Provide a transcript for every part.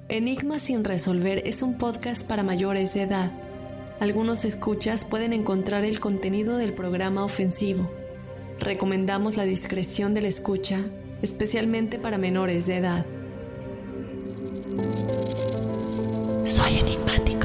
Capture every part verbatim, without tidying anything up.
Enigmas sin resolver es un podcast para mayores de edad. Algunos escuchas pueden encontrar el contenido del programa ofensivo. Recomendamos la discreción de la escucha, especialmente para menores de edad. Soy enigmático.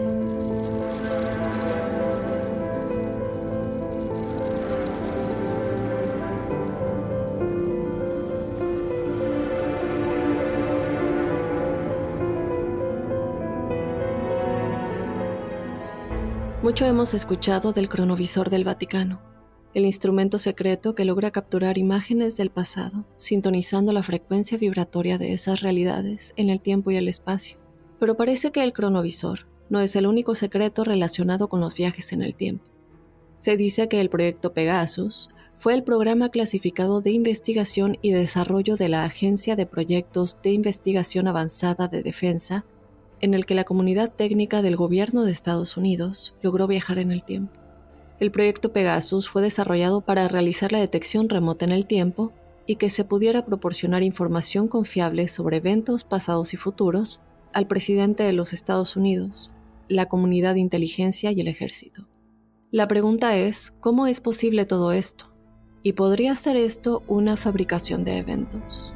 Mucho hemos escuchado del cronovisor del Vaticano, el instrumento secreto que logra capturar imágenes del pasado, sintonizando la frecuencia vibratoria de esas realidades en el tiempo y el espacio. Pero parece que el cronovisor no es el único secreto relacionado con los viajes en el tiempo. Se dice que el proyecto Pegasus fue el programa clasificado de investigación y desarrollo de la Agencia de Proyectos de Investigación Avanzada de Defensa, en el que la comunidad técnica del gobierno de Estados Unidos logró viajar en el tiempo. El proyecto Pegasus fue desarrollado para realizar la detección remota en el tiempo y que se pudiera proporcionar información confiable sobre eventos pasados y futuros al presidente de los Estados Unidos, la comunidad de inteligencia y el ejército. La pregunta es, ¿cómo es posible todo esto? ¿Y podría ser esto una fabricación de eventos?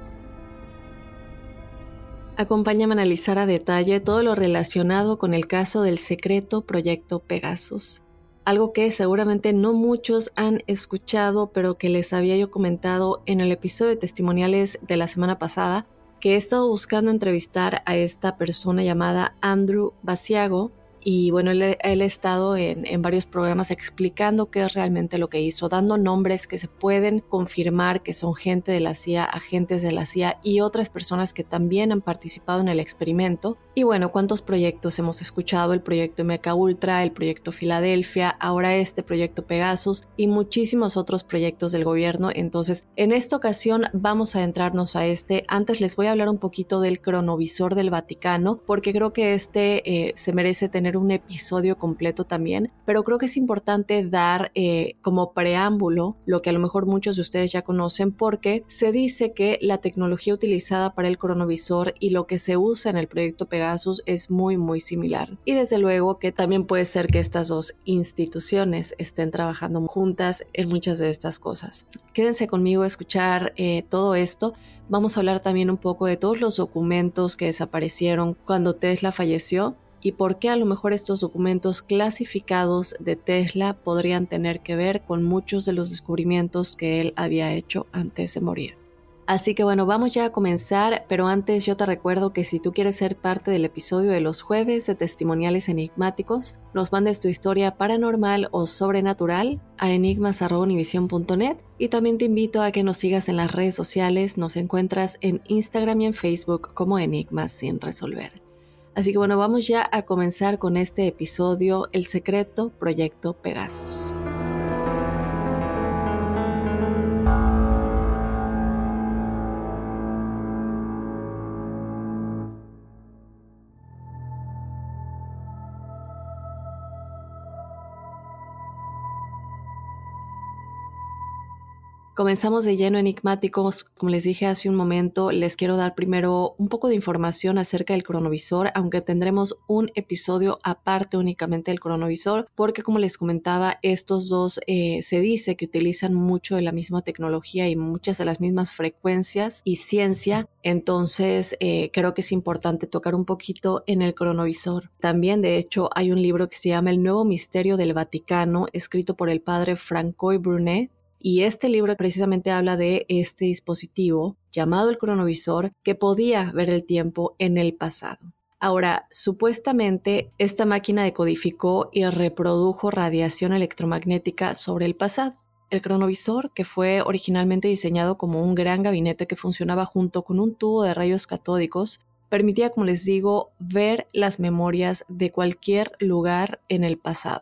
Acompáñame a analizar a detalle todo lo relacionado con el caso del secreto proyecto Pegasus. Algo que seguramente no muchos han escuchado, pero que les había yo comentado en el episodio de testimoniales de la semana pasada, que he estado buscando entrevistar a esta persona llamada Andrew Basiago. Y bueno, él, él ha estado en, en varios programas explicando qué es realmente lo que hizo, dando nombres que se pueden confirmar que son gente de la C I A, agentes de la C I A y otras personas que también han participado en el experimento. Y bueno, ¿cuántos proyectos hemos escuchado? El proyecto M K Ultra, el proyecto Filadelfia, ahora este proyecto Pegasus y muchísimos otros proyectos del gobierno. Entonces, en esta ocasión vamos a adentrarnos a este. Antes les voy a hablar un poquito del cronovisor del Vaticano, porque creo que este eh, se merece tener un episodio completo también, pero creo que es importante dar eh, como preámbulo lo que a lo mejor muchos de ustedes ya conocen, porque se dice que la tecnología utilizada para el cronovisor y lo que se usa en el proyecto Pegasus es muy muy similar, y desde luego que también puede ser que estas dos instituciones estén trabajando juntas en muchas de estas cosas. Quédense conmigo a escuchar eh, todo esto. Vamos a hablar también un poco de todos los documentos que desaparecieron cuando Tesla falleció y por qué a lo mejor estos documentos clasificados de Tesla podrían tener que ver con muchos de los descubrimientos que él había hecho antes de morir. Así que bueno, vamos ya a comenzar, pero antes yo te recuerdo que si tú quieres ser parte del episodio de los jueves de testimoniales enigmáticos, nos mandes tu historia paranormal o sobrenatural a enigmas arroba univision punto net, y también te invito a que nos sigas en las redes sociales. Nos encuentras en Instagram y en Facebook como Enigmas sin resolver. Así que bueno, vamos ya a comenzar con este episodio, El secreto proyecto Pegasus. Comenzamos de lleno enigmáticos. Como les dije hace un momento, les quiero dar primero un poco de información acerca del cronovisor, aunque tendremos un episodio aparte únicamente del cronovisor, porque como les comentaba, estos dos eh, se dice que utilizan mucho de la misma tecnología y muchas de las mismas frecuencias y ciencia. Entonces eh, creo que es importante tocar un poquito en el cronovisor. También, de hecho, hay un libro que se llama El Nuevo Misterio del Vaticano, escrito por el padre Francois Brunet. Y este libro precisamente habla de este dispositivo llamado el cronovisor que podía ver el tiempo en el pasado. Ahora, supuestamente esta máquina decodificó y reprodujo radiación electromagnética sobre el pasado. El cronovisor, que fue originalmente diseñado como un gran gabinete que funcionaba junto con un tubo de rayos catódicos, permitía, como les digo, ver las memorias de cualquier lugar en el pasado.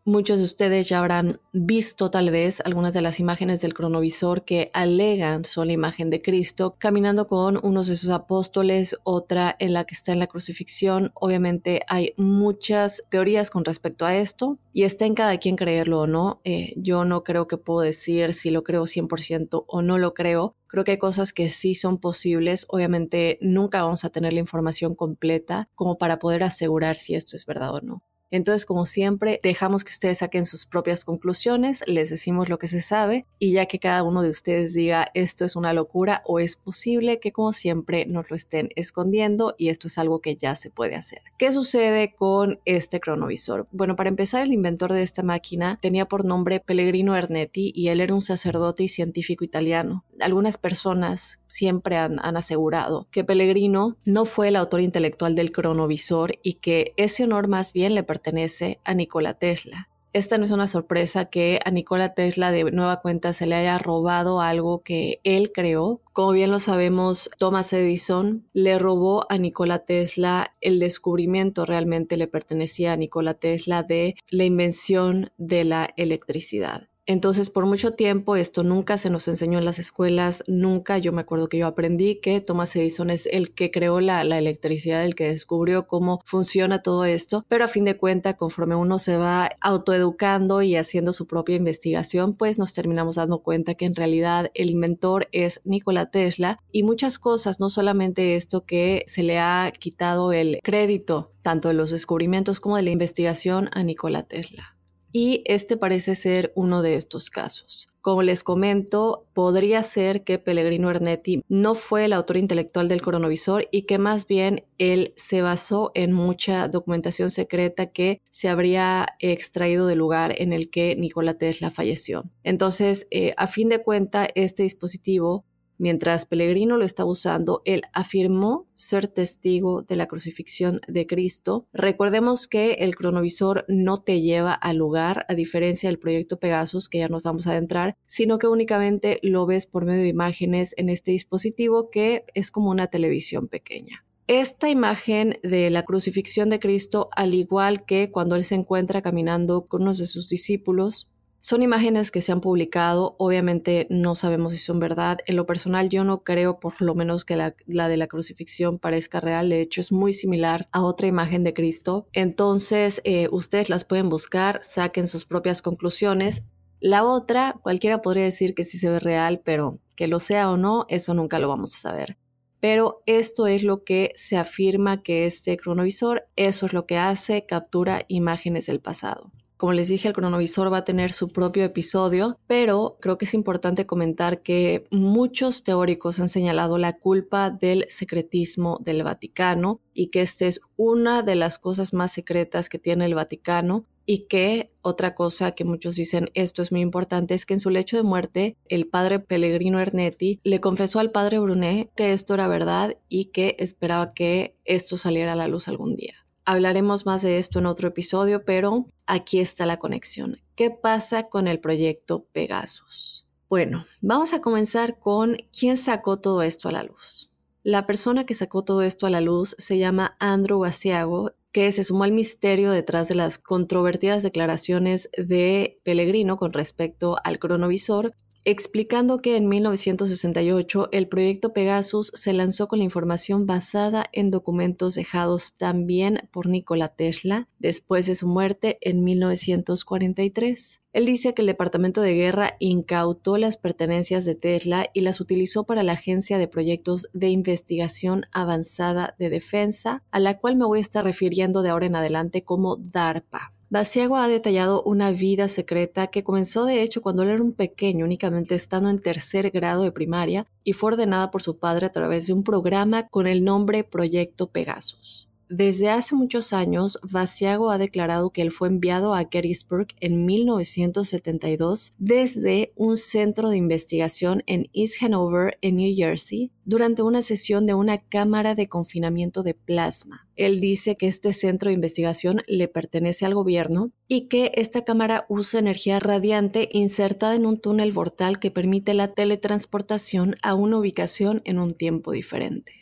Muchos de ustedes ya habrán visto tal vez algunas de las imágenes del cronovisor que alegan son la imagen de Cristo caminando con unos de sus apóstoles, otra en la que está en la crucifixión. Obviamente hay muchas teorías con respecto a esto y está en cada quien creerlo o no. Eh, yo no creo que puedo decir si lo creo cien por ciento o no lo creo. Creo que hay cosas que sí son posibles. Obviamente nunca vamos a tener la información completa como para poder asegurar si esto es verdad o no. Entonces, como siempre, dejamos que ustedes saquen sus propias conclusiones, les decimos lo que se sabe y ya que cada uno de ustedes diga esto es una locura o es posible que como siempre nos lo estén escondiendo y esto es algo que ya se puede hacer. ¿Qué sucede con este cronovisor? Bueno, para empezar, el inventor de esta máquina tenía por nombre Pellegrino Ernetti y él era un sacerdote y científico italiano. Algunas personas siempre han, han asegurado que Pellegrino no fue el autor intelectual del cronovisor y que ese honor más bien le pertenece a Nikola Tesla. Esta no es una sorpresa que a Nikola Tesla de nueva cuenta se le haya robado algo que él creó. Como bien lo sabemos, Thomas Edison le robó a Nikola Tesla el descubrimiento, realmente le pertenecía a Nikola Tesla, de la invención de la electricidad. Entonces, por mucho tiempo esto nunca se nos enseñó en las escuelas, nunca. Yo me acuerdo que yo aprendí que Thomas Edison es el que creó la, la electricidad, el que descubrió cómo funciona todo esto, pero a fin de cuentas, conforme uno se va autoeducando y haciendo su propia investigación, pues nos terminamos dando cuenta que en realidad el inventor es Nikola Tesla y muchas cosas, no solamente esto que se le ha quitado el crédito, tanto de los descubrimientos como de la investigación a Nikola Tesla. Y este parece ser uno de estos casos. Como les comento, podría ser que Pellegrino Ernetti no fue el autor intelectual del cronovisor y que más bien él se basó en mucha documentación secreta que se habría extraído del lugar en el que Nikola Tesla falleció. Entonces, eh, a fin de cuentas, este dispositivo, mientras Pellegrino lo estaba usando, él afirmó ser testigo de la crucifixión de Cristo. Recordemos que el cronovisor no te lleva al lugar, a diferencia del proyecto Pegasus, que ya nos vamos a adentrar, sino que únicamente lo ves por medio de imágenes en este dispositivo que es como una televisión pequeña. Esta imagen de la crucifixión de Cristo, al igual que cuando él se encuentra caminando con uno de sus discípulos, son imágenes que se han publicado, obviamente no sabemos si son verdad. En lo personal yo no creo por lo menos que la, la de la crucifixión parezca real, de hecho es muy similar a otra imagen de Cristo. Entonces eh, ustedes las pueden buscar, saquen sus propias conclusiones. La otra, cualquiera podría decir que sí se ve real, pero que lo sea o no, eso nunca lo vamos a saber. Pero esto es lo que se afirma que este cronovisor, eso es lo que hace, captura imágenes del pasado. Como les dije, el cronovisor va a tener su propio episodio, pero creo que es importante comentar que muchos teóricos han señalado la culpa del secretismo del Vaticano y que esta es una de las cosas más secretas que tiene el Vaticano y que otra cosa que muchos dicen, esto es muy importante, es que en su lecho de muerte el padre Pellegrino Ernetti le confesó al padre Brunet que esto era verdad y que esperaba que esto saliera a la luz algún día. Hablaremos más de esto en otro episodio, pero aquí está la conexión. ¿Qué pasa con el proyecto Pegasus? Bueno, vamos a comenzar con quién sacó todo esto a la luz. La persona que sacó todo esto a la luz se llama Andrew Basiago, que se sumó al misterio detrás de las controvertidas declaraciones de Pellegrino con respecto al cronovisor, explicando que en mil novecientos sesenta y ocho el proyecto Pegasus se lanzó con la información basada en documentos dejados también por Nikola Tesla después de su muerte en mil novecientos cuarenta y tres. Él dice que el Departamento de Guerra incautó las pertenencias de Tesla y las utilizó para la Agencia de Proyectos de Investigación Avanzada de Defensa, a la cual me voy a estar refiriendo de ahora en adelante como DARPA. Basiago ha detallado una vida secreta que comenzó de hecho cuando él era un pequeño, únicamente estando en tercer grado de primaria, y fue ordenada por su padre a través de un programa con el nombre Proyecto Pegasus. Desde hace muchos años, Basiago ha declarado que él fue enviado a Gettysburg en mil novecientos setenta y dos desde un centro de investigación en East Hanover, en New Jersey, durante una sesión de una cámara de confinamiento de plasma. Él dice que este centro de investigación le pertenece al gobierno y que esta cámara usa energía radiante insertada en un túnel vortal que permite la teletransportación a una ubicación en un tiempo diferente.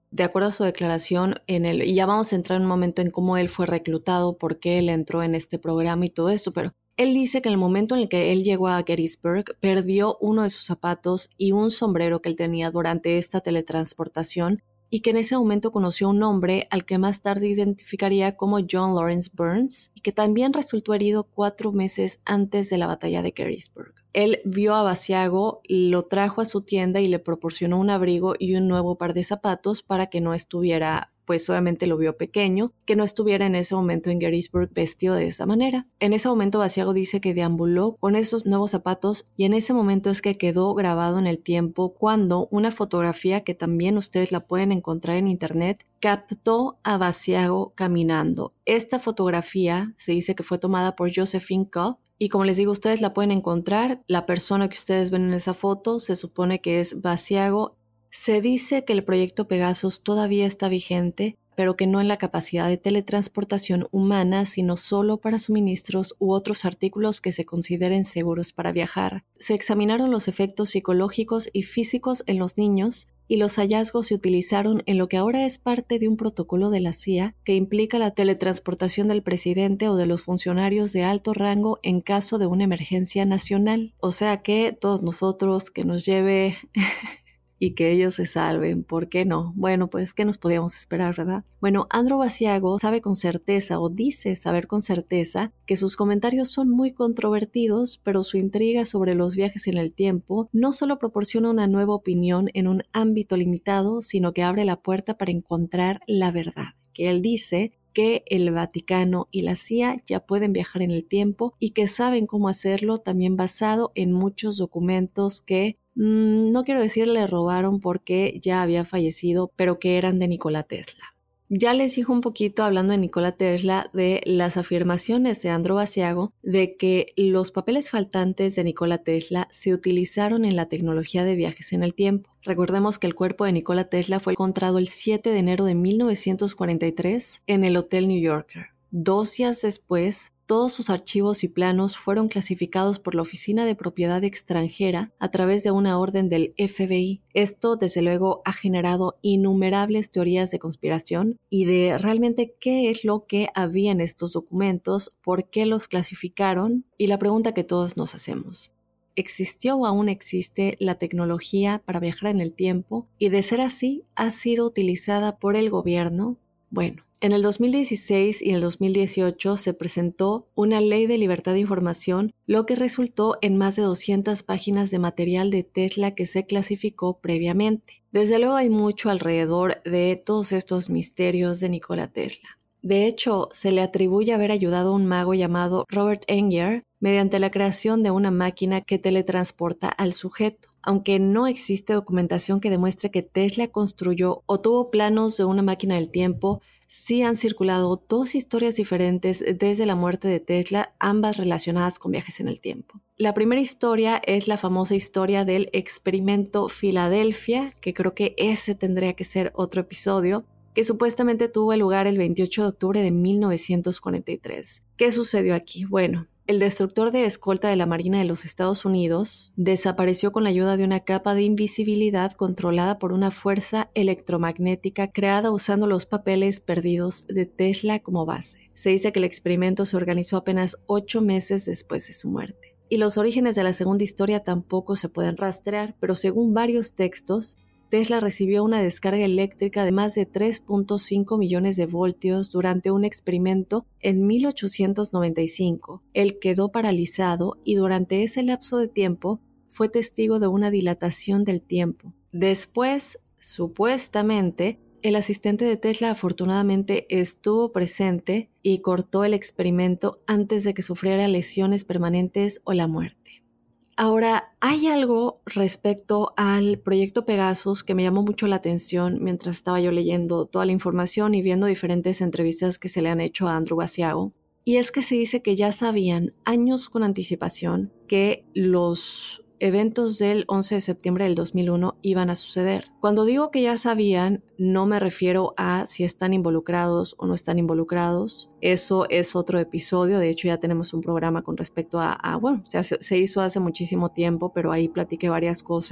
De acuerdo a su declaración, en el, y ya vamos a entrar en un momento en cómo él fue reclutado, por qué él entró en este programa y todo eso, pero él dice que en el momento en el que él llegó a Gettysburg, perdió uno de sus zapatos y un sombrero que él tenía durante esta teletransportación, y que en ese momento conoció a un hombre al que más tarde identificaría como John Lawrence Burns, y que también resultó herido cuatro meses antes de la batalla de Gettysburg. Él vio a Basiago, lo trajo a su tienda y le proporcionó un abrigo y un nuevo par de zapatos para que no estuviera, pues obviamente lo vio pequeño, que no estuviera en ese momento en Gettysburg vestido de esa manera. En ese momento Basiago dice que deambuló con esos nuevos zapatos y en ese momento es que quedó grabado en el tiempo cuando una fotografía que también ustedes la pueden encontrar en internet captó a Basiago caminando. Esta fotografía se dice que fue tomada por Josephine Cobb. Y como les digo, ustedes la pueden encontrar. La persona que ustedes ven en esa foto se supone que es Basiago. Se dice que el proyecto Pegasus todavía está vigente, pero que no en la capacidad de teletransportación humana, sino solo para suministros u otros artículos que se consideren seguros para viajar. Se examinaron los efectos psicológicos y físicos en los niños, y los hallazgos se utilizaron en lo que ahora es parte de un protocolo de la C I A que implica la teletransportación del presidente o de los funcionarios de alto rango en caso de una emergencia nacional. O sea que todos nosotros que nos lleve y que ellos se salven, ¿por qué no? Bueno, pues ¿qué nos podíamos esperar, verdad? Bueno, Andrew Basiago sabe con certeza o dice saber con certeza que sus comentarios son muy controvertidos, pero su intriga sobre los viajes en el tiempo no solo proporciona una nueva opinión en un ámbito limitado, sino que abre la puerta para encontrar la verdad, que él dice que el Vaticano y la C I A ya pueden viajar en el tiempo y que saben cómo hacerlo, también basado en muchos documentos que no quiero decir le robaron porque ya había fallecido, pero que eran de Nikola Tesla. Ya les dijo un poquito, hablando de Nikola Tesla, de las afirmaciones de Andrew Basiago de que los papeles faltantes de Nikola Tesla se utilizaron en la tecnología de viajes en el tiempo. Recordemos que el cuerpo de Nikola Tesla fue encontrado el siete de enero de mil novecientos cuarenta y tres en el Hotel New Yorker. Dos días después, todos sus archivos y planos fueron clasificados por la Oficina de Propiedad Extranjera a través de una orden del F B I. Esto, desde luego, ha generado innumerables teorías de conspiración y de realmente qué es lo que había en estos documentos, por qué los clasificaron y la pregunta que todos nos hacemos. ¿Existió o aún existe la tecnología para viajar en el tiempo? Y de ser así, ¿ha sido utilizada por el gobierno? Bueno, en el dos mil dieciséis y el dos mil dieciocho se presentó una ley de libertad de información, lo que resultó en más de doscientas páginas de material de Tesla que se clasificó previamente. Desde luego hay mucho alrededor de todos estos misterios de Nikola Tesla. De hecho, se le atribuye haber ayudado a un mago llamado Robert Enger mediante la creación de una máquina que teletransporta al sujeto. Aunque no existe documentación que demuestre que Tesla construyó o tuvo planos de una máquina del tiempo, sí han circulado dos historias diferentes desde la muerte de Tesla, ambas relacionadas con viajes en el tiempo. La primera historia es la famosa historia del experimento Filadelfia, que creo que ese tendría que ser otro episodio, que supuestamente tuvo lugar el veintiocho de octubre de mil novecientos cuarenta y tres. ¿Qué sucedió aquí? Bueno, el destructor de escolta de la Marina de los Estados Unidos desapareció con la ayuda de una capa de invisibilidad controlada por una fuerza electromagnética creada usando los papeles perdidos de Tesla como base. Se dice que el experimento se organizó apenas ocho meses después de su muerte. Y los orígenes de la segunda historia tampoco se pueden rastrear, pero según varios textos, Tesla recibió una descarga eléctrica de más de tres punto cinco millones de voltios durante un experimento en mil ochocientos noventa y cinco. Él quedó paralizado y durante ese lapso de tiempo fue testigo de una dilatación del tiempo. Después, supuestamente, el asistente de Tesla afortunadamente estuvo presente y cortó el experimento antes de que sufriera lesiones permanentes o la muerte. Ahora, hay algo respecto al proyecto Pegasus que me llamó mucho la atención mientras estaba yo leyendo toda la información y viendo diferentes entrevistas que se le han hecho a Andrew Basiago. Y es que se dice que ya sabían años con anticipación que los eventos del once de septiembre del dos mil uno iban a suceder. Cuando digo que ya sabían, no me refiero a si están involucrados o no están involucrados. Eso es otro episodio. De hecho, ya tenemos un programa con respecto a, a bueno, se, hace, se hizo hace muchísimo tiempo, pero ahí platiqué varias cosas.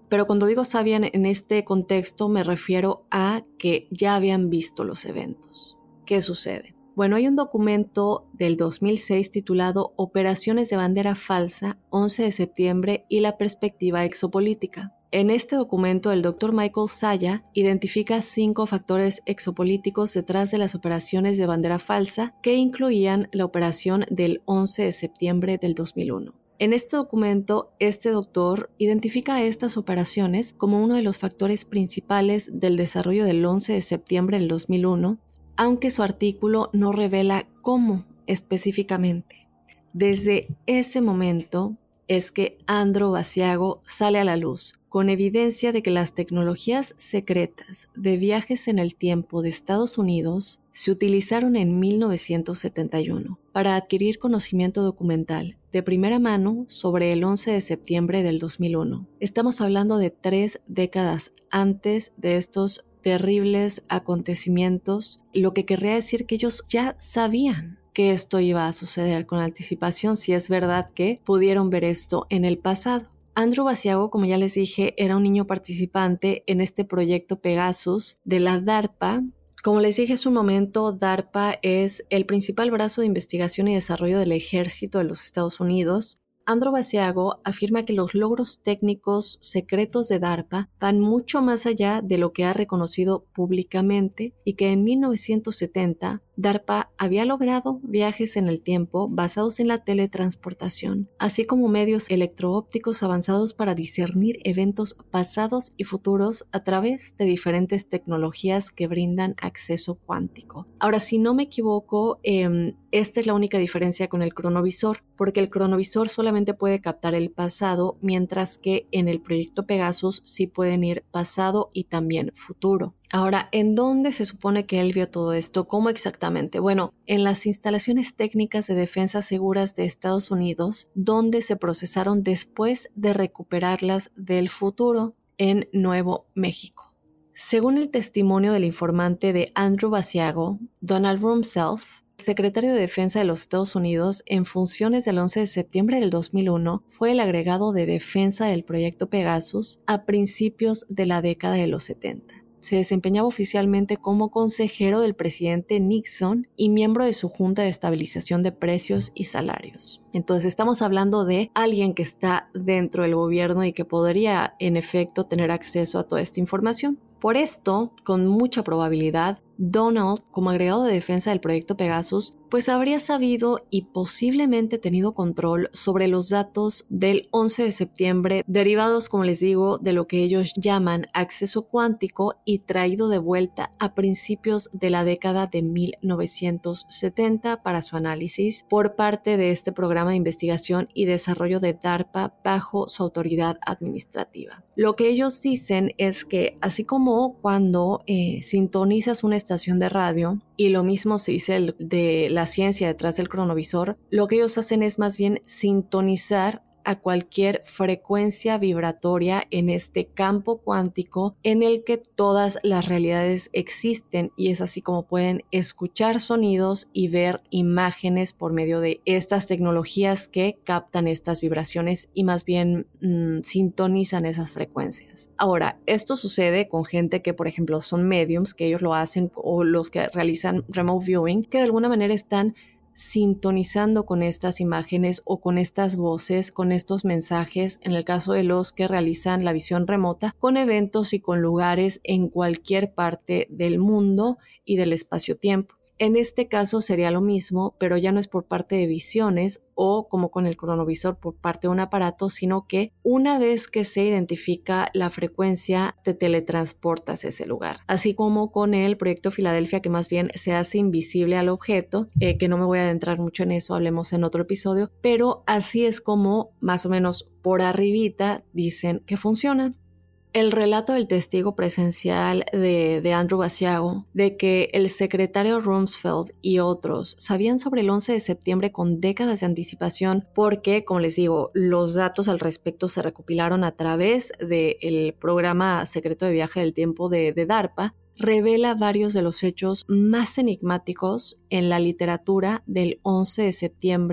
pero cuando digo sabían en este contexto me refiero a que ya habían visto los eventos. ¿Qué sucede? Bueno, hay un documento del dos mil seis titulado Operaciones de bandera falsa, once de septiembre y la perspectiva exopolítica. En este documento, el doctor Michael Saya identifica cinco factores exopolíticos detrás de las operaciones de bandera falsa que incluían la operación del once de septiembre del dos mil uno. En este documento, este doctor identifica estas operaciones como uno de los factores principales del desarrollo del once de septiembre del dos mil uno, aunque su artículo no revela cómo específicamente. Desde ese momento es que Andrew Basiago sale a la luz, con evidencia de que las tecnologías secretas de viajes en el tiempo de Estados Unidos se utilizaron en mil novecientos setenta y uno para adquirir conocimiento documental de primera mano sobre el once de septiembre del dos mil uno. Estamos hablando de tres décadas antes de estos terribles acontecimientos, lo que querría decir que ellos ya sabían que esto iba a suceder con anticipación, si es verdad que pudieron ver esto en el pasado. Andrew Basiago, como ya les dije, era un niño participante en este proyecto Pegasus de la DARPA. Como les dije hace un momento, DARPA es el principal brazo de investigación y desarrollo del ejército de los Estados Unidos. Andrew Basiago afirma que los logros técnicos secretos de DARPA van mucho más allá de lo que ha reconocido públicamente y que en mil novecientos setenta DARPA había logrado viajes en el tiempo basados en la teletransportación, así como medios electroópticos avanzados para discernir eventos pasados y futuros a través de diferentes tecnologías que brindan acceso cuántico. Ahora, si no me equivoco, eh, esta es la única diferencia con el cronovisor, porque el cronovisor solamente puede captar el pasado, mientras que en el proyecto Pegasus sí pueden ir pasado y también futuro. Ahora, ¿en dónde se supone que él vio todo esto? ¿Cómo exactamente? Bueno, en las instalaciones técnicas de defensa seguras de Estados Unidos, donde se procesaron después de recuperarlas del futuro en Nuevo México. Según el testimonio del informante de Andrew Basiago, Donald Rumsfeld, secretario de Defensa de los Estados Unidos, en funciones del once de septiembre del dos mil uno, fue el agregado de defensa del proyecto Pegasus a principios de la década de los setenta. Se desempeñaba oficialmente como consejero del presidente Nixon y miembro de su Junta de Estabilización de Precios y Salarios. Entonces estamos hablando de alguien que está dentro del gobierno y que podría, en efecto, tener acceso a toda esta información. Por esto, con mucha probabilidad, Donald, como agregado de defensa del proyecto Pegasus, pues habría sabido y posiblemente tenido control sobre los datos del once de septiembre, derivados, como les digo, de lo que ellos llaman acceso cuántico y traído de vuelta a principios de la década de mil novecientos setenta para su análisis por parte de este programa de investigación y desarrollo de DARPA bajo su autoridad administrativa. Lo que ellos dicen es que así como cuando eh, sintonizas una estación de radio, y lo mismo se dice de la ciencia detrás del cronovisor, lo que ellos hacen es más bien sintonizar a cualquier frecuencia vibratoria en este campo cuántico en el que todas las realidades existen, y es así como pueden escuchar sonidos y ver imágenes por medio de estas tecnologías que captan estas vibraciones y más bien mmm, sintonizan esas frecuencias. Ahora, esto sucede con gente que, por ejemplo, son mediums, que ellos lo hacen, o los que realizan remote viewing, que de alguna manera están sintonizando con estas imágenes o con estas voces, con estos mensajes, en el caso de los que realizan la visión remota, con eventos y con lugares en cualquier parte del mundo y del espacio-tiempo. En este caso sería lo mismo, pero ya no es por parte de visiones o como con el cronovisor por parte de un aparato, sino que una vez que se identifica la frecuencia te teletransportas a ese lugar. Así como con el proyecto Filadelfia, que más bien se hace invisible al objeto, eh, que no me voy a adentrar mucho en eso, hablemos en otro episodio, pero así es como más o menos por arribita dicen que funciona. El relato del testigo presencial de, de Andrew Basiago, de que el secretario Rumsfeld y otros sabían sobre el once de septiembre con décadas de anticipación porque, como les digo, los datos al respecto se recopilaron a través del programa secreto de viaje del tiempo de, de DARPA, revela varios de los hechos más enigmáticos en la literatura del once de septiembre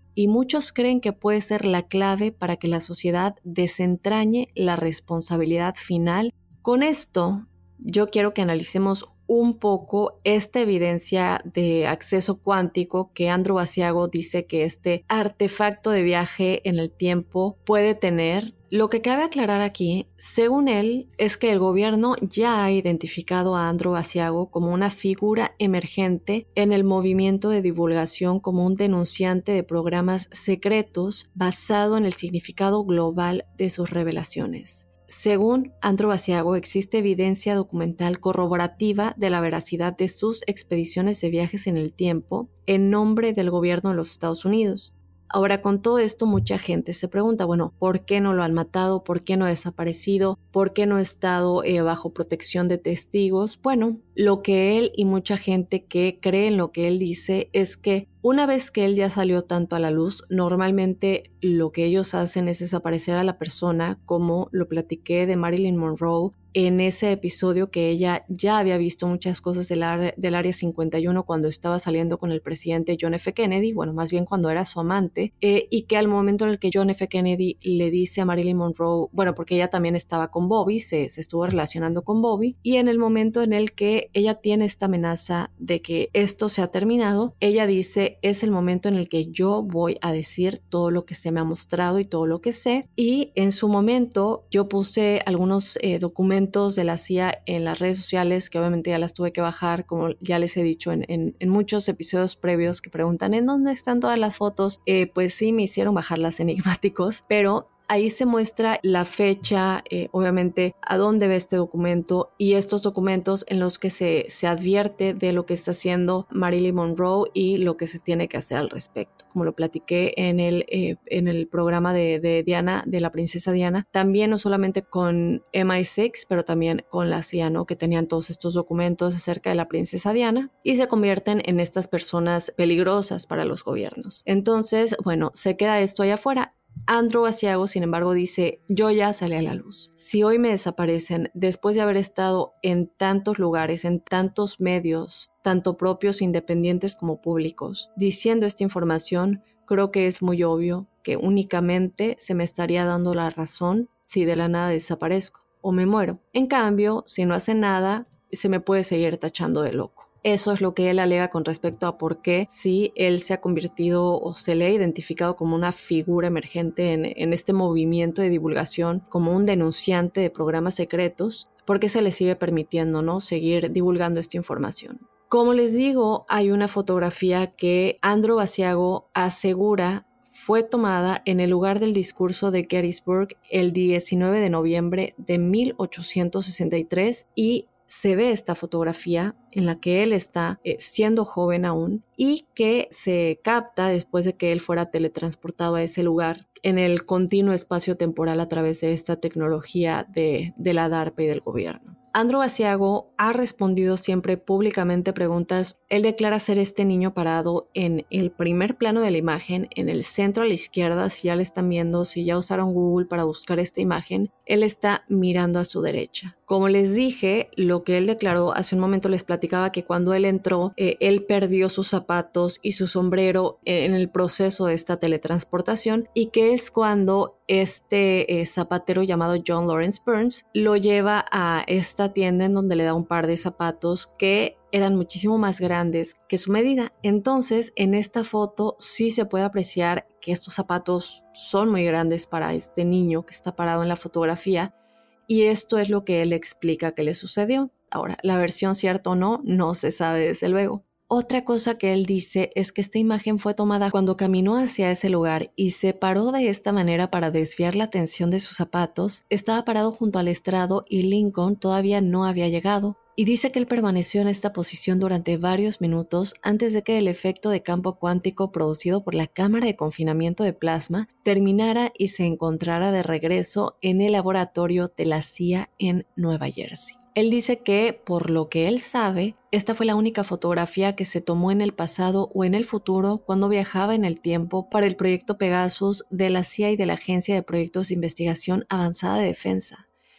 y muchos creen que puede ser la clave para que la sociedad desentrañe la responsabilidad final. Con esto, yo quiero que analicemos un poco esta evidencia de acceso cuántico que Andrew Basiago dice que este artefacto de viaje en el tiempo puede tener. Lo que cabe aclarar aquí, según él, es que el gobierno ya ha identificado a Andrew Basiago como una figura emergente en el movimiento de divulgación como un denunciante de programas secretos basado en el significado global de sus revelaciones. Según Andrew Basiago, existe evidencia documental corroborativa de la veracidad de sus expediciones de viajes en el tiempo en nombre del gobierno de los Estados Unidos. Ahora, con todo esto, mucha gente se pregunta, bueno, ¿por qué no lo han matado? ¿Por qué no ha desaparecido? ¿Por qué no ha estado eh, bajo protección de testigos? Bueno, lo que él y mucha gente que cree en lo que él dice es que una vez que él ya salió tanto a la luz, normalmente lo que ellos hacen es desaparecer a la persona, como lo platiqué de Marilyn Monroe en ese episodio, que ella ya había visto muchas cosas del, área, del Área cincuenta y uno cuando estaba saliendo con el presidente John F. Kennedy, bueno, más bien cuando era su amante, eh, y que al momento en el que John F. Kennedy le dice a Marilyn Monroe, bueno, porque ella también estaba con Bobby, se, se estuvo relacionando con Bobby, y en el momento en el que ella tiene esta amenaza de que esto se ha terminado, ella dice, es el momento en el que yo voy a decir todo lo que se me ha mostrado y todo lo que sé, y en su momento yo puse algunos eh, documentos de la C I A en las redes sociales, que obviamente ya las tuve que bajar, como ya les he dicho en, en, en muchos episodios previos que preguntan ¿en dónde están todas las fotos? Eh, pues sí, me hicieron bajarlas enigmáticos, pero ahí se muestra la fecha, eh, obviamente a dónde va este documento y estos documentos en los que se, se advierte de lo que está haciendo Marilyn Monroe y lo que se tiene que hacer al respecto. Como lo platiqué en el, eh, en el programa de, de Diana, de la princesa Diana, también no solamente con M I seis, pero también con la C I A, ¿no? Que tenían todos estos documentos acerca de la princesa Diana y se convierten en estas personas peligrosas para los gobiernos. Entonces, bueno, se queda esto allá afuera. Andrew Basiago, sin embargo, dice, yo ya salí a la luz. Si hoy me desaparecen, después de haber estado en tantos lugares, en tantos medios, tanto propios, independientes como públicos, diciendo esta información, creo que es muy obvio que únicamente se me estaría dando la razón si de la nada desaparezco o me muero. En cambio, si no hace nada, se me puede seguir tachando de loco. Eso es lo que él alega con respecto a por qué si él se ha convertido o se le ha identificado como una figura emergente en, en este movimiento de divulgación, como un denunciante de programas secretos, por qué se le sigue permitiendo, ¿no?, seguir divulgando esta información. Como les digo, hay una fotografía que Andrew Basiago asegura fue tomada en el lugar del discurso de Gettysburg el diecinueve de noviembre de mil ochocientos sesenta y tres y se ve esta fotografía en la que él está eh, siendo joven aún y que se capta después de que él fuera teletransportado a ese lugar en el continuo espacio temporal a través de esta tecnología de, de la DARPA y del gobierno. Andrew Basiago ha respondido siempre públicamente preguntas. Él declara ser este niño parado en el primer plano de la imagen, en el centro a la izquierda. Si ya le están viendo, si ya usaron Google para buscar esta imagen, él está mirando a su derecha. Como les dije, lo que él declaró hace un momento, les platicaba que cuando él entró, eh, él perdió sus zapatos y su sombrero en el proceso de esta teletransportación, y que es cuando este eh, zapatero llamado John Lawrence Burns lo lleva a esta tienda en donde le da un par de zapatos que eran muchísimo más grandes que su medida. Entonces, en esta foto sí se puede apreciar que estos zapatos son muy grandes para este niño que está parado en la fotografía, y esto es lo que él explica que le sucedió. Ahora, la versión cierta o no, no se sabe desde luego. Otra cosa que él dice es que esta imagen fue tomada cuando caminó hacia ese lugar y se paró de esta manera para desviar la atención de sus zapatos. Estaba parado junto al estrado y Lincoln todavía no había llegado. Y dice que él permaneció en esta posición durante varios minutos antes de que el efecto de campo cuántico producido por la cámara de confinamiento de plasma terminara y se encontrara de regreso en el laboratorio de la C I A en Nueva Jersey. Él dice que, por lo que él sabe, esta fue la única fotografía que se tomó en el pasado o en el futuro cuando viajaba en el tiempo para el proyecto Pegasus de la C I A y de la Agencia de Proyectos de Investigación Avanzada de Defensa.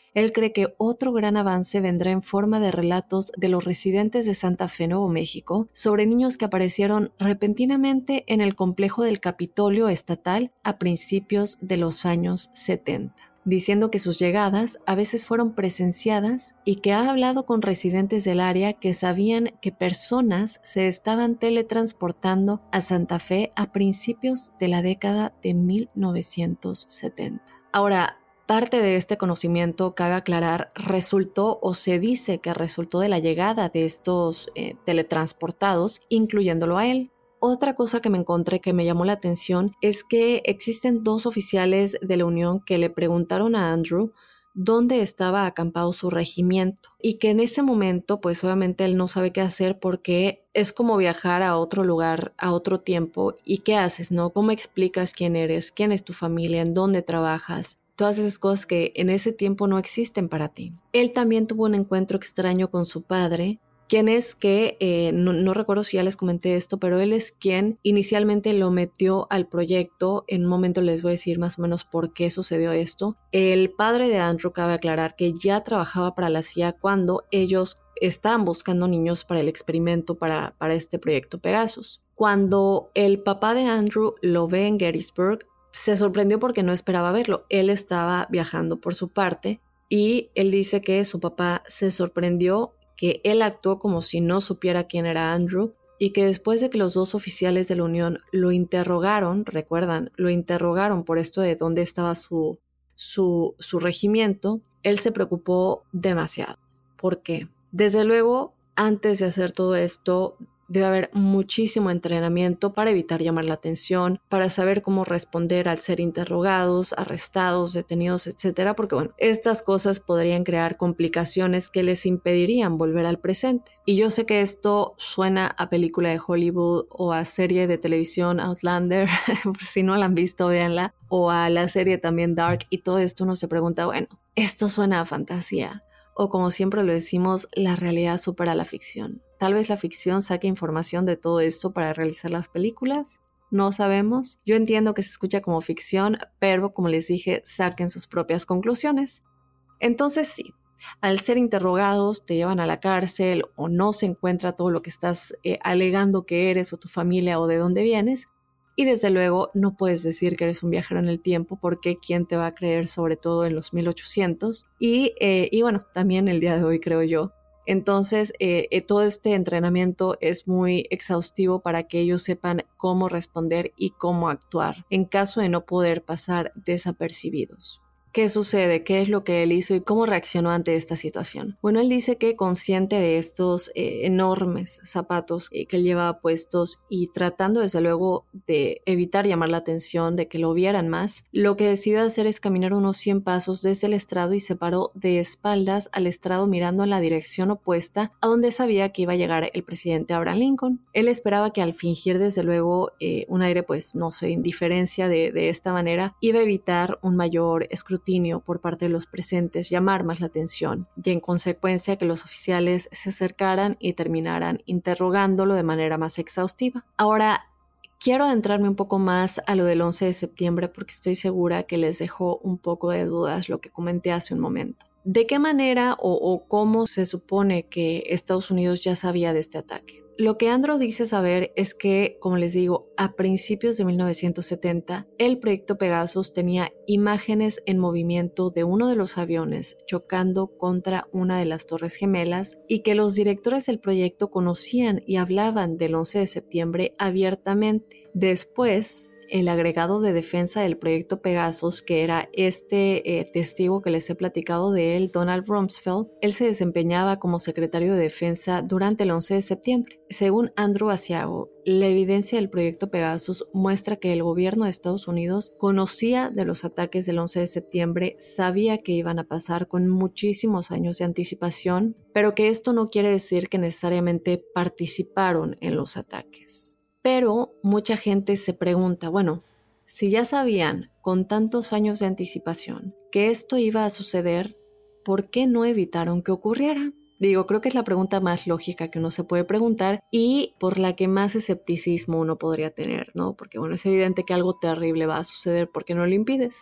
él cree que otro gran avance vendrá en forma de relatos de los residentes de Santa Fe, Nuevo México, sobre niños que aparecieron repentinamente en el complejo del Capitolio Estatal a principios de los años setenta. Diciendo que sus llegadas a veces fueron presenciadas y que ha hablado con residentes del área que sabían que personas se estaban teletransportando a Santa Fe a principios de la década de mil novecientos setenta. Ahora, parte de este conocimiento, cabe aclarar, resultó o se dice que resultó de la llegada de estos eh, teletransportados, incluyéndolo a él. Otra cosa que me encontré que me llamó la atención es que existen dos oficiales de la Unión que le preguntaron a Andrew dónde estaba acampado su regimiento y que en ese momento pues obviamente él no sabe qué hacer porque es como viajar a otro lugar, a otro tiempo. ¿Y qué haces, no? ¿Cómo explicas quién eres? ¿Quién es tu familia? ¿En dónde trabajas? Todas esas cosas que en ese tiempo no existen para ti. Él también tuvo un encuentro extraño con su padre, quien es que, eh, no, no recuerdo si ya les comenté esto, pero él es quien inicialmente lo metió al proyecto. En un momento les voy a decir más o menos por qué sucedió esto. El padre de Andrew, cabe aclarar, que ya trabajaba para la C I A cuando ellos estaban buscando niños para el experimento para, para este proyecto Pegasus. Cuando el papá de Andrew lo ve en Gettysburg, se sorprendió porque no esperaba verlo. Él estaba viajando por su parte y él dice que su papá se sorprendió que él actuó como si no supiera quién era Andrew y que después de que los dos oficiales de la Unión lo interrogaron, recuerdan, lo interrogaron por esto de dónde estaba su, su, su regimiento, él se preocupó demasiado. ¿Por qué? Desde luego, antes de hacer todo esto, debe haber muchísimo entrenamiento para evitar llamar la atención, para saber cómo responder al ser interrogados, arrestados, detenidos, etcétera, porque bueno, estas cosas podrían crear complicaciones que les impedirían volver al presente. Y yo sé que esto suena a película de Hollywood o a serie de televisión Outlander, si no la han visto, véanla, o a la serie también Dark, y todo esto uno se pregunta, bueno, esto suena a fantasía. O como siempre lo decimos, la realidad supera la ficción. Tal vez la ficción saque información de todo esto para realizar las películas. No sabemos. Yo entiendo que se escucha como ficción, pero como les dije, saquen sus propias conclusiones. Entonces sí, al ser interrogados te llevan a la cárcel o no se encuentra todo lo que estás eh, alegando que eres o tu familia o de dónde vienes. Y desde luego no puedes decir que eres un viajero en el tiempo porque ¿quién te va a creer, sobre todo en los mil ochocientos? Y, eh, y bueno, también el día de hoy creo yo. Entonces eh, eh, todo este entrenamiento es muy exhaustivo para que ellos sepan cómo responder y cómo actuar en caso de no poder pasar desapercibidos. ¿Qué sucede? ¿Qué es lo que él hizo y cómo reaccionó ante esta situación? Bueno, él dice que consciente de estos eh, enormes zapatos eh, que él llevaba puestos y tratando desde luego de evitar llamar la atención, de que lo vieran más, lo que decidió hacer es caminar unos cien pasos desde el estrado y se paró de espaldas al estrado mirando en la dirección opuesta a donde sabía que iba a llegar el presidente Abraham Lincoln. Él esperaba que al fingir desde luego eh, un aire, pues no sé, indiferencia de, de esta manera, iba a evitar un mayor escrutinio por parte de los presentes, llamar más la atención y en consecuencia que los oficiales se acercaran y terminaran interrogándolo de manera más exhaustiva. Ahora, quiero adentrarme un poco más a lo del once de septiembre porque estoy segura que les dejó un poco de dudas lo que comenté hace un momento. ¿De qué manera o, o cómo se supone que Estados Unidos ya sabía de este ataque? Lo que Andrew dice saber es que, como les digo, a principios de mil novecientos setenta, el proyecto Pegasus tenía imágenes en movimiento de uno de los aviones chocando contra una de las Torres Gemelas y que los directores del proyecto conocían y hablaban del once de septiembre abiertamente. Después, el agregado de defensa del proyecto Pegasus, que era este eh, testigo que les he platicado de él, Donald Rumsfeld, él se desempeñaba como secretario de defensa durante el once de septiembre. Según Andrew Asiago, la evidencia del proyecto Pegasus muestra que el gobierno de Estados Unidos conocía de los ataques del once de septiembre, sabía que iban a pasar con muchísimos años de anticipación, pero que esto no quiere decir que necesariamente participaron en los ataques. Pero mucha gente se pregunta, bueno, si ya sabían con tantos años de anticipación que esto iba a suceder, ¿por qué no evitaron que ocurriera? Digo, creo que es la pregunta más lógica que uno se puede preguntar y por la que más escepticismo uno podría tener, ¿no? Porque bueno, es evidente que algo terrible va a suceder porque no lo impides.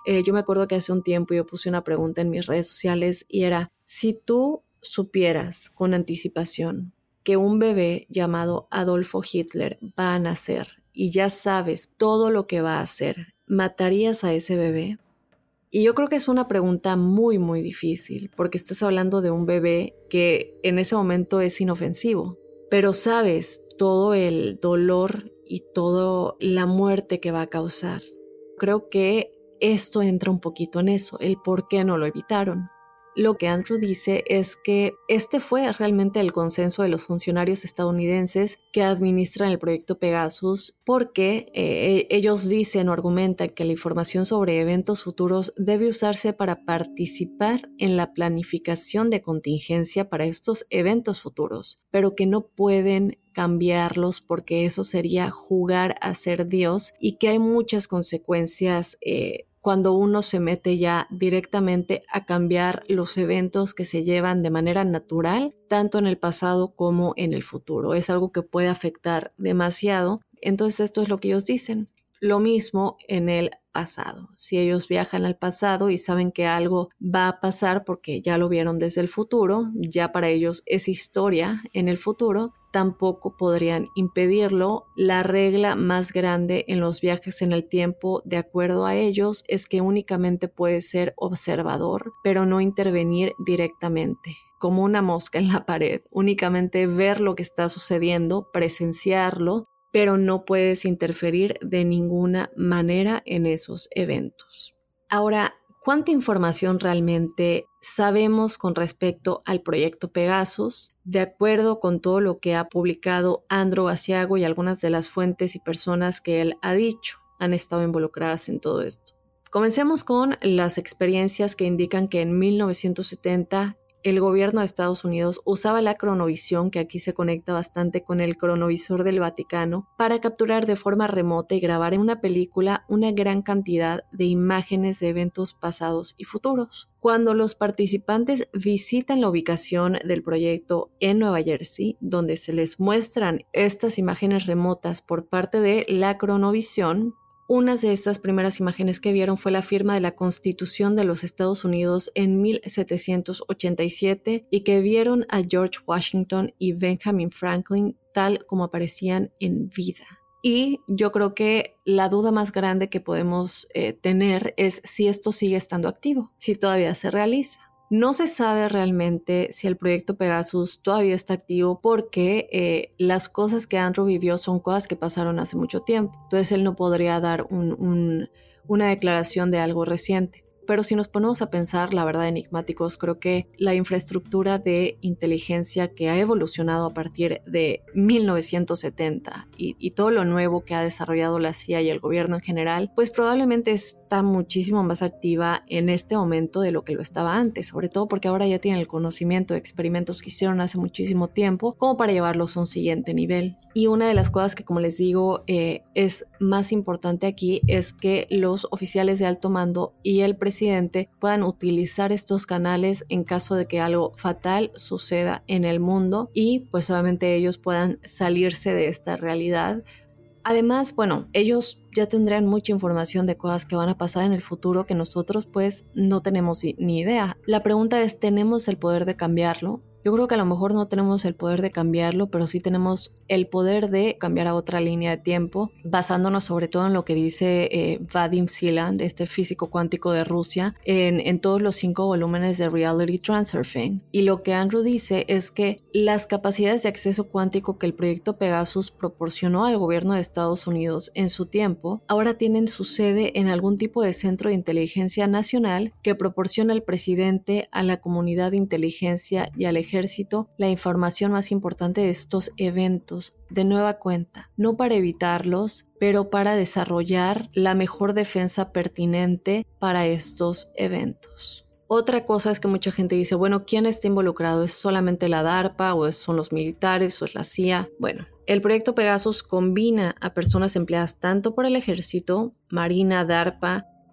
Eh, yo me acuerdo que hace un tiempo yo puse una pregunta en mis redes sociales y era, si tú supieras con anticipación que un bebé llamado Adolfo Hitler va a nacer y ya sabes todo lo que va a hacer, ¿matarías a ese bebé? Y yo creo que es una pregunta muy, muy difícil, porque estás hablando de un bebé que en ese momento es inofensivo, pero sabes todo el dolor y toda la muerte que va a causar. Creo que esto entra un poquito en eso, el por qué no lo evitaron. Lo que Andrew dice es que este fue realmente el consenso de los funcionarios estadounidenses que administran el proyecto Pegasus, porque eh, ellos dicen o argumentan que la información sobre eventos futuros debe usarse para participar en la planificación de contingencia para estos eventos futuros, pero que no pueden cambiarlos porque eso sería jugar a ser Dios y que hay muchas consecuencias eh, cuando uno se mete ya directamente a cambiar los eventos que se llevan de manera natural, tanto en el pasado como en el futuro. Es algo que puede afectar demasiado. Entonces esto es lo que ellos dicen. Lo mismo en el pasado. Si ellos viajan al pasado y saben que algo va a pasar porque ya lo vieron desde el futuro, ya para ellos es historia en el futuro, tampoco podrían impedirlo. La regla más grande en los viajes en el tiempo, de acuerdo a ellos, es que únicamente puedes ser observador, pero no intervenir directamente, como una mosca en la pared. Únicamente ver lo que está sucediendo, presenciarlo, pero no puedes interferir de ninguna manera en esos eventos. Ahora, ¿cuánta información realmente sabemos con respecto al proyecto Pegasus? De acuerdo con todo lo que ha publicado Andrew Asiago y algunas de las fuentes y personas que él ha dicho han estado involucradas en todo esto. Comencemos con las experiencias que indican que en mil novecientos setenta el gobierno de Estados Unidos usaba la cronovisión, que aquí se conecta bastante con el cronovisor del Vaticano, para capturar de forma remota y grabar en una película una gran cantidad de imágenes de eventos pasados y futuros. Cuando los participantes visitan la ubicación del proyecto en Nueva Jersey, donde se les muestran estas imágenes remotas por parte de la cronovisión, una de estas primeras imágenes que vieron fue la firma de la Constitución de los Estados Unidos en mil setecientos ochenta y siete y que vieron a George Washington y Benjamin Franklin tal como aparecían en vida. Y yo creo que la duda más grande que podemos eh, tener es si esto sigue estando activo, si todavía se realiza. No se sabe realmente si el proyecto Pegasus todavía está activo porque eh, las cosas que Andrew vivió son cosas que pasaron hace mucho tiempo. Entonces él no podría dar un, un, una declaración de algo reciente. Pero si nos ponemos a pensar, la verdad, enigmáticos, creo que la infraestructura de inteligencia que ha evolucionado a partir de mil novecientos setenta y, y todo lo nuevo que ha desarrollado la C I A y el gobierno en general, pues probablemente está muchísimo más activa en este momento de lo que lo estaba antes, sobre todo porque ahora ya tienen el conocimiento de experimentos que hicieron hace muchísimo tiempo como para llevarlos a un siguiente nivel. Y una de las cosas que, como les digo, eh, es más importante aquí es que los oficiales de alto mando y el presidente puedan utilizar estos canales en caso de que algo fatal suceda en el mundo y pues obviamente ellos puedan salirse de esta realidad. Además, bueno, ellos ya tendrán mucha información de cosas que van a pasar en el futuro que nosotros pues no tenemos ni idea. La pregunta es, ¿tenemos el poder de cambiarlo? Yo creo que a lo mejor no tenemos el poder de cambiarlo, pero sí tenemos el poder de cambiar a otra línea de tiempo, basándonos sobre todo en lo que dice eh, Vadim Siland, este físico cuántico de Rusia, en, en todos los cinco volúmenes de Reality Transurfing. Y lo que Andrew dice es que las capacidades de acceso cuántico que el proyecto Pegasus proporcionó al gobierno de Estados Unidos en su tiempo, ahora tienen su sede en algún tipo de centro de inteligencia nacional que proporciona al presidente, a la comunidad de inteligencia y al ejército ejército la información más importante de estos eventos, de nueva cuenta, no para evitarlos, pero para desarrollar la mejor defensa pertinente para estos eventos. Otra cosa es que mucha gente dice, bueno, ¿quién está involucrado? ¿Es solamente la DARPA o son los militares o es la C I A? Bueno, el proyecto Pegasus combina a personas empleadas tanto por el ejército, Marina, DARPA,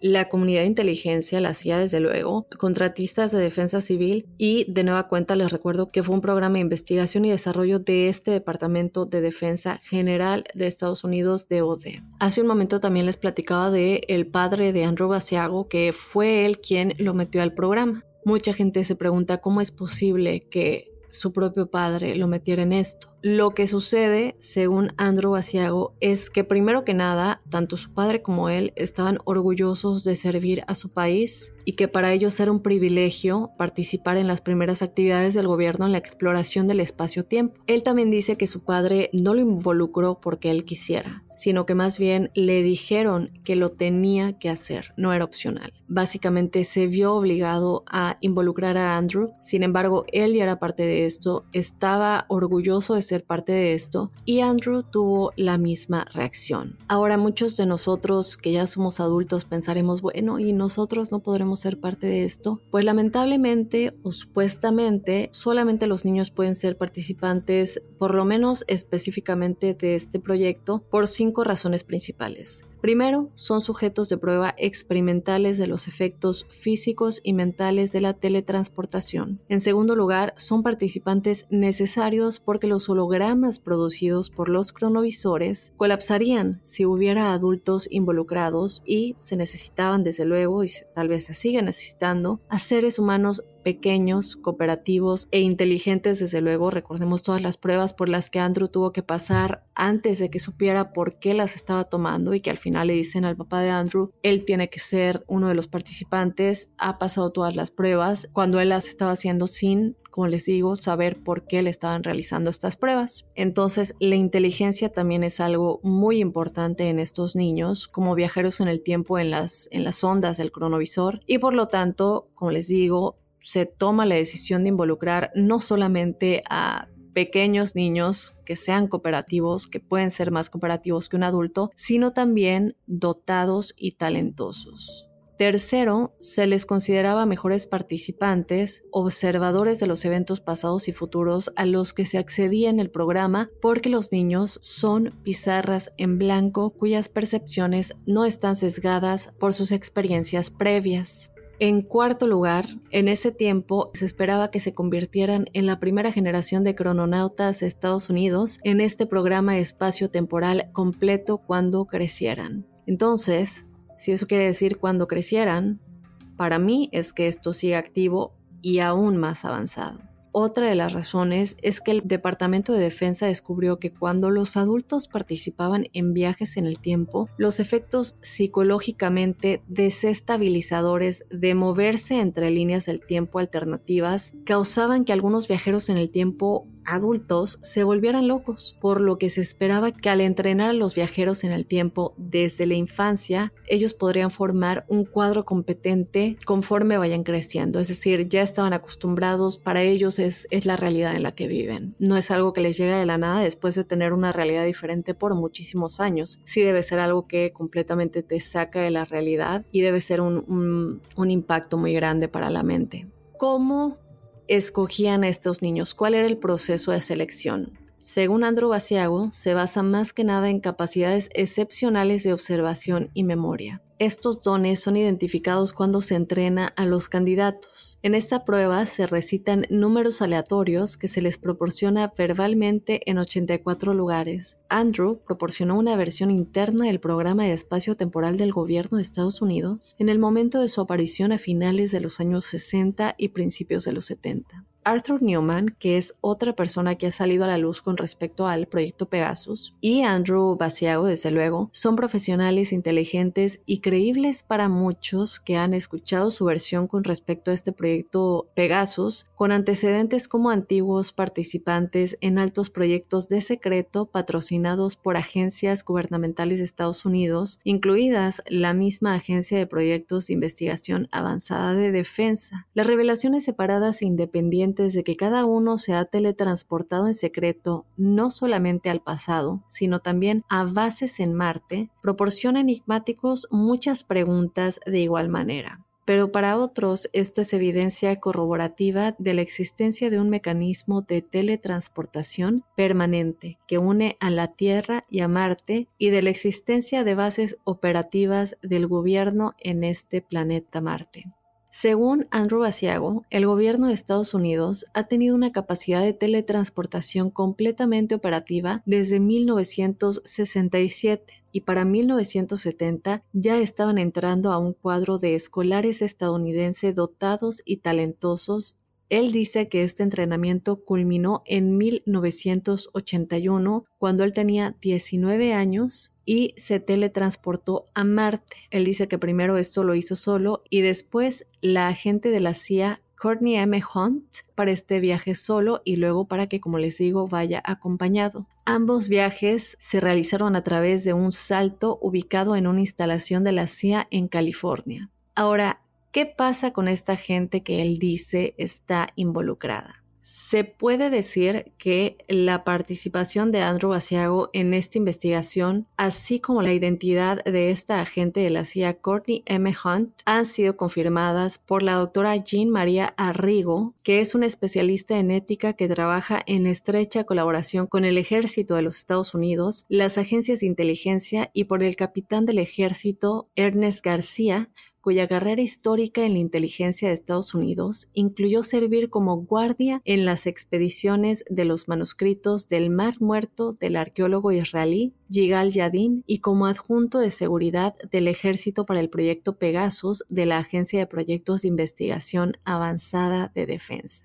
La comunidad de inteligencia, la C I A desde luego, contratistas de defensa civil y de nueva cuenta les recuerdo que fue un programa de investigación y desarrollo de este Departamento de Defensa General de Estados Unidos, D O D. Hace un momento también les platicaba de el padre de Andrew Basiago, que fue él quien lo metió al programa. Mucha gente se pregunta cómo es posible que su propio padre lo metiera en esto. Lo que sucede, según Andrew Basiago, es que primero que nada, tanto su padre como él estaban orgullosos de servir a su país y que para ellos era un privilegio participar en las primeras actividades del gobierno en la exploración del espacio-tiempo. Él también dice que su padre no lo involucró porque él quisiera, sino que más bien le dijeron que lo tenía que hacer, no era opcional. Básicamente se vio obligado a involucrar a Andrew, sin embargo, él ya era parte de esto, estaba orgulloso de ser parte de esto y Andrew tuvo la misma reacción. Ahora muchos de nosotros que ya somos adultos pensaremos, bueno, ¿y nosotros no podremos ser parte de esto? Pues lamentablemente o supuestamente solamente los niños pueden ser participantes, por lo menos específicamente de este proyecto, por cinco razones principales. Primero, son sujetos de prueba experimentales de los efectos físicos y mentales de la teletransportación. En segundo lugar, son participantes necesarios porque los hologramas producidos por los cronovisores colapsarían si hubiera adultos involucrados y se necesitaban desde luego, y tal vez se sigue necesitando, a seres humanos pequeños, cooperativos e inteligentes, desde luego. Recordemos todas las pruebas por las que Andrew tuvo que pasar antes de que supiera por qué las estaba tomando y que al final le dicen al papá de Andrew, él tiene que ser uno de los participantes, ha pasado todas las pruebas, cuando él las estaba haciendo sin, como les digo, saber por qué le estaban realizando estas pruebas. Entonces, la inteligencia también es algo muy importante en estos niños, como viajeros en el tiempo en las, en las ondas del cronovisor, y por lo tanto, como les digo, se toma la decisión de involucrar no solamente a pequeños niños que sean cooperativos, que pueden ser más cooperativos que un adulto, sino también dotados y talentosos. Tercero, se les consideraba mejores participantes, observadores de los eventos pasados y futuros a los que se accedía en el programa, porque los niños son pizarras en blanco cuyas percepciones no están sesgadas por sus experiencias previas. En cuarto lugar, en ese tiempo se esperaba que se convirtieran en la primera generación de crononautas de Estados Unidos en este programa espacio-temporal completo cuando crecieran. Entonces, si eso quiere decir cuando crecieran, para mí es que esto sigue activo y aún más avanzado. Otra de las razones es que el Departamento de Defensa descubrió que cuando los adultos participaban en viajes en el tiempo, los efectos psicológicamente desestabilizadores de moverse entre líneas del tiempo alternativas causaban que algunos viajeros en el tiempo adultos se volvieran locos, por lo que se esperaba que al entrenar a los viajeros en el tiempo desde la infancia, ellos podrían formar un cuadro competente conforme vayan creciendo, es decir, ya estaban acostumbrados, para ellos es, es la realidad en la que viven, no es algo que les llega de la nada después de tener una realidad diferente por muchísimos años, sí debe ser algo que completamente te saca de la realidad y debe ser un, un, un impacto muy grande para la mente. ¿Cómo escogían a estos niños? ¿Cuál era el proceso de selección? Según Andrew Basiago, se basa más que nada en capacidades excepcionales de observación y memoria. Estos dones son identificados cuando se entrena a los candidatos. En esta prueba se recitan números aleatorios que se les proporciona verbalmente en ochenta y cuatro lugares. Andrew proporcionó una versión interna del programa de espacio temporal del gobierno de Estados Unidos en el momento de su aparición a finales de los años sesenta y principios de los setenta. Arthur Newman, que es otra persona que ha salido a la luz con respecto al proyecto Pegasus, y Andrew Basiago, desde luego, son profesionales inteligentes y creíbles para muchos que han escuchado su versión con respecto a este proyecto Pegasus, con antecedentes como antiguos participantes en altos proyectos de secreto patrocinados por agencias gubernamentales de Estados Unidos, incluidas la misma Agencia de Proyectos de Investigación Avanzada de Defensa. Las revelaciones separadas e independientes de que cada uno se ha teletransportado en secreto no solamente al pasado, sino también a bases en Marte, proporciona enigmáticos muchas preguntas de igual manera. pero para otros esto es evidencia corroborativa de la existencia de un mecanismo de teletransportación permanente que une a la Tierra y a Marte y de la existencia de bases operativas del gobierno en este planeta Marte. Según Andrew Basiago, el gobierno de Estados Unidos ha tenido una capacidad de teletransportación completamente operativa desde mil novecientos sesenta y siete y para mil novecientos setenta ya estaban entrando a un cuadro de escolares estadounidenses dotados y talentosos. Él dice que este entrenamiento culminó en mil novecientos ochenta y uno, cuando él tenía diecinueve años y se teletransportó a Marte. Él dice que primero esto lo hizo solo y después la agente de la C I A, Courtney M. Hunt, para este viaje solo y luego para que, como les digo, vaya acompañado. Ambos viajes se realizaron a través de un salto ubicado en una instalación de la C I A en California. Ahora, ¿qué pasa con esta gente que él dice está involucrada? Se puede decir que la participación de Andrew Basiago en esta investigación, así como la identidad de esta agente de la C I A, Courtney M. Hunt, han sido confirmadas por la doctora Jean María Arrigo, que es una especialista en ética que trabaja en estrecha colaboración con el Ejército de los Estados Unidos, las agencias de inteligencia y por el capitán del Ejército, Ernest García, cuya carrera histórica en la inteligencia de Estados Unidos incluyó servir como guardia en las expediciones de los manuscritos del Mar Muerto del arqueólogo israelí Yigal Yadin y como adjunto de seguridad del Ejército para el proyecto Pegasus de la Agencia de Proyectos de Investigación Avanzada de Defensa.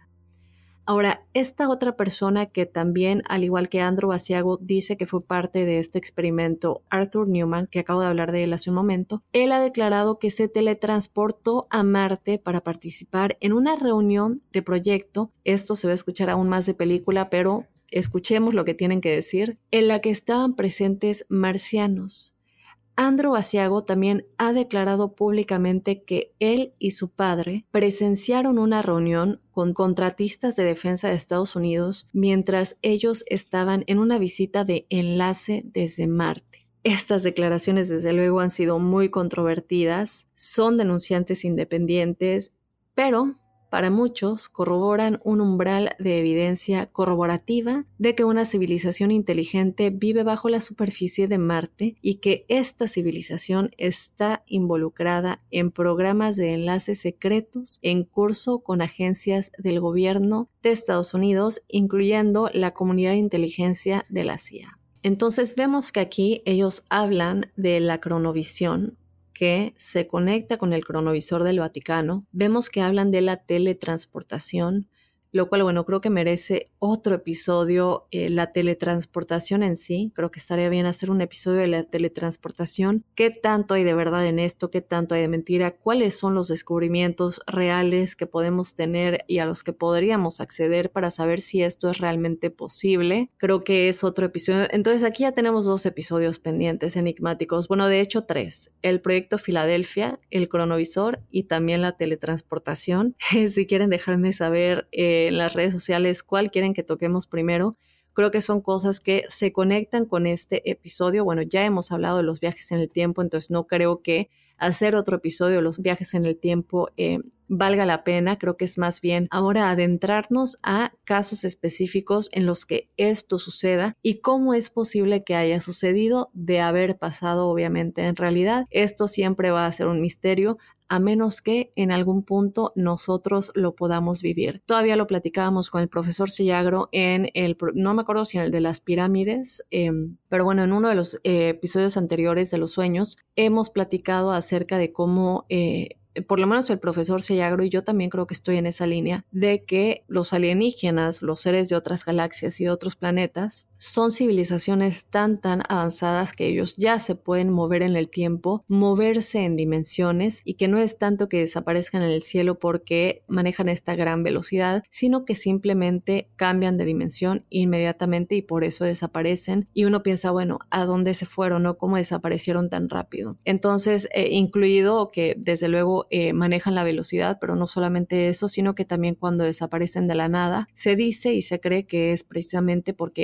Ahora, esta otra persona que también, al igual que Andrew Basiago, dice que fue parte de este experimento, Arthur Newman, que acabo de hablar de él hace un momento, él ha declarado que se teletransportó a Marte para participar en una reunión de proyecto. Esto se va a escuchar aún más de película, pero escuchemos lo que tienen que decir, en la que estaban presentes marcianos. Andrew Basiago también ha declarado públicamente que él y su padre presenciaron una reunión con contratistas de defensa de Estados Unidos mientras ellos estaban en una visita de enlace desde Marte. Estas declaraciones, desde luego, han sido muy controvertidas, son denunciantes independientes, pero para muchos corroboran un umbral de evidencia corroborativa de que una civilización inteligente vive bajo la superficie de Marte y que esta civilización está involucrada en programas de enlaces secretos en curso con agencias del gobierno de Estados Unidos, incluyendo la comunidad de inteligencia de la C I A. Entonces vemos que aquí ellos hablan de la cronovisión, que se conecta con el cronovisor del Vaticano. Vemos que hablan de la teletransportación, lo cual, bueno, creo que merece otro episodio, eh, la teletransportación en sí. Creo que estaría bien hacer un episodio de la teletransportación. ¿Qué tanto hay de verdad en esto? ¿Qué tanto hay de mentira? ¿Cuáles son los descubrimientos reales que podemos tener y a los que podríamos acceder para saber si esto es realmente posible? Creo que es otro episodio. Entonces aquí ya tenemos dos episodios pendientes enigmáticos. Bueno, de hecho tres. El proyecto Filadelfia, el cronovisor y también la teletransportación. Si quieren dejarme saber eh, en las redes sociales cuál quieren que toquemos primero. Creo que son cosas que se conectan con este episodio. Bueno, ya hemos hablado de los viajes en el tiempo, entonces no creo que hacer otro episodio de los viajes en el tiempo eh, valga la pena. Creo que es más bien ahora adentrarnos a casos específicos en los que esto suceda y cómo es posible que haya sucedido de haber pasado, obviamente. En realidad, esto siempre va a ser un misterio, a menos que en algún punto nosotros lo podamos vivir. Todavía lo platicábamos con el profesor Sellagro en el, no me acuerdo si en el de las pirámides, eh, pero bueno, en uno de los eh, episodios anteriores de los sueños, hemos platicado acerca de cómo, eh, por lo menos el profesor Sellagro y yo también creo que estoy en esa línea, de que los alienígenas, los seres de otras galaxias y de otros planetas, son civilizaciones tan tan avanzadas que ellos ya se pueden mover en el tiempo, moverse en dimensiones y que no es tanto que desaparezcan en el cielo porque manejan esta gran velocidad, sino que simplemente cambian de dimensión inmediatamente y por eso desaparecen y uno piensa, bueno, ¿a dónde se fueron? ¿No? ¿Cómo desaparecieron tan rápido? Entonces, eh, incluido que desde luego eh, manejan la velocidad, pero no solamente eso, sino que también cuando desaparecen de la nada, se dice y se cree que es precisamente porque ellos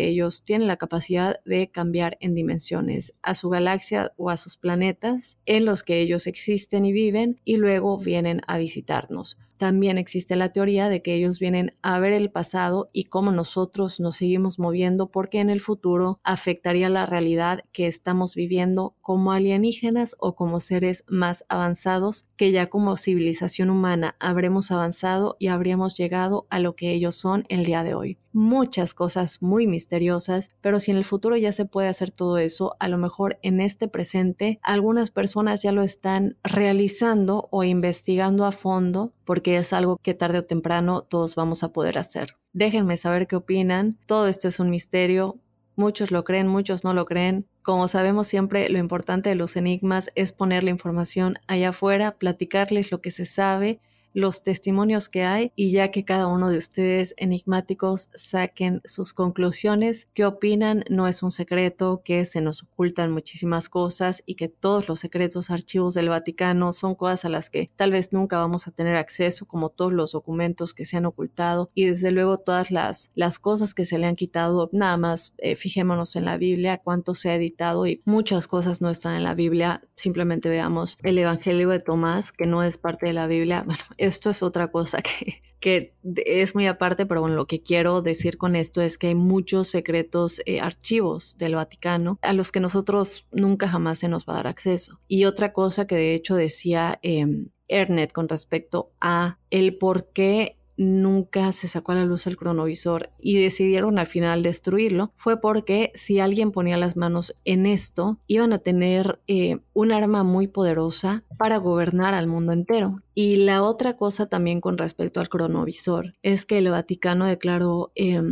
enigmáticos tienen la capacidad de cambiar en dimensiones a su galaxia o a sus planetas en los que ellos existen y viven y luego vienen a visitarnos. También existe la teoría de que ellos vienen a ver el pasado y cómo nosotros nos seguimos moviendo porque en el futuro afectaría la realidad que estamos viviendo como alienígenas o como seres más avanzados, que ya como civilización humana habremos avanzado y habríamos llegado a lo que ellos son el día de hoy. Muchas cosas muy misteriosas, pero si en el futuro ya se puede hacer todo eso, a lo mejor en este presente algunas personas ya lo están realizando o investigando a fondo, porque es algo que tarde o temprano todos vamos a poder hacer. Déjenme saber qué opinan. Todo esto es un misterio. Muchos lo creen, muchos no lo creen. Como sabemos siempre, lo importante de los enigmas es poner la información allá afuera, platicarles lo que se sabe, los testimonios que hay y ya que cada uno de ustedes enigmáticos saquen sus conclusiones, qué opinan, no es un secreto, que se nos ocultan muchísimas cosas y que todos los secretos archivos del Vaticano son cosas a las que tal vez nunca vamos a tener acceso, como todos los documentos que se han ocultado y desde luego todas las, las cosas que se le han quitado. Nada más eh, fijémonos en la Biblia, cuánto se ha editado y muchas cosas no están en la Biblia. Simplemente veamos el Evangelio de Tomás, que no es parte de la Biblia. Bueno, esto es otra cosa que, que es muy aparte, pero bueno, lo que quiero decir con esto es que hay muchos secretos, eh, archivos del Vaticano a los que nosotros nunca jamás se nos va a dar acceso. Y otra cosa que de hecho decía eh, Ernet con respecto a el por qué nunca se sacó a la luz el cronovisor y decidieron al final destruirlo, fue porque si alguien ponía las manos en esto, iban a tener eh, un arma muy poderosa para gobernar al mundo entero. Y la otra cosa también con respecto al cronovisor es que el Vaticano declaró eh,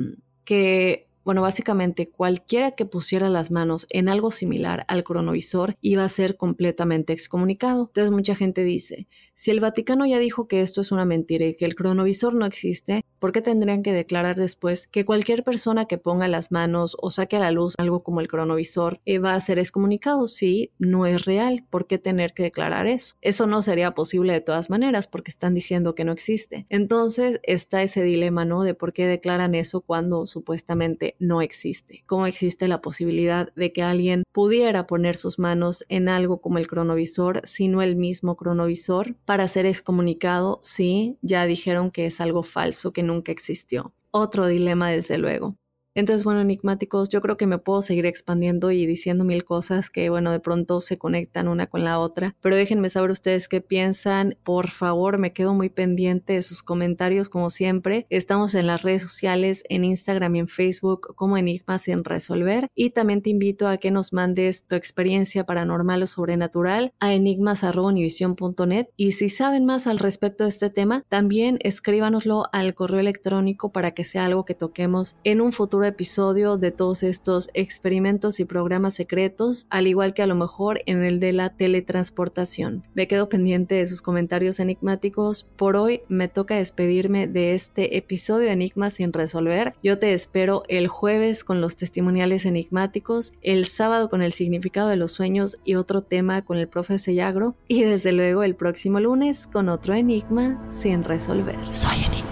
que Bueno, básicamente cualquiera que pusiera las manos en algo similar al cronovisor iba a ser completamente excomunicado. Entonces mucha gente dice, si el Vaticano ya dijo que esto es una mentira y que el cronovisor no existe, ¿por qué tendrían que declarar después que cualquier persona que ponga las manos o saque a la luz algo como el cronovisor eh, va a ser excomunicado? Si no es real, ¿por qué tener que declarar eso? Eso no sería posible de todas maneras porque están diciendo que no existe. Entonces está ese dilema, ¿no? De por qué declaran eso cuando supuestamente no existe. ¿Cómo existe la posibilidad de que alguien pudiera poner sus manos en algo como el cronovisor, sino el mismo cronovisor, para ser excomunicado si ya dijeron que es algo falso, que nunca existió? Otro dilema, desde luego. Entonces, bueno, enigmáticos, yo creo que me puedo seguir expandiendo y diciendo mil cosas que, bueno, de pronto se conectan una con la otra, pero déjenme saber ustedes qué piensan. Por favor, me quedo muy pendiente de sus comentarios, como siempre. Estamos en las redes sociales, en Instagram y en Facebook como Enigmas sin Resolver, y también te invito a que nos mandes tu experiencia paranormal o sobrenatural a enigmas arroba univision punto net, y si saben más al respecto de este tema, también escríbanoslo al correo electrónico para que sea algo que toquemos en un futuro episodio de todos estos experimentos y programas secretos, al igual que a lo mejor en el de la teletransportación. Me quedo pendiente de sus comentarios enigmáticos. Por hoy me toca despedirme de este episodio de Enigmas sin Resolver. Yo te espero el jueves con los testimoniales enigmáticos, el sábado con el significado de los sueños y otro tema con el profe Sellagro, y desde luego el próximo lunes con otro enigma sin resolver. Soy Enigma.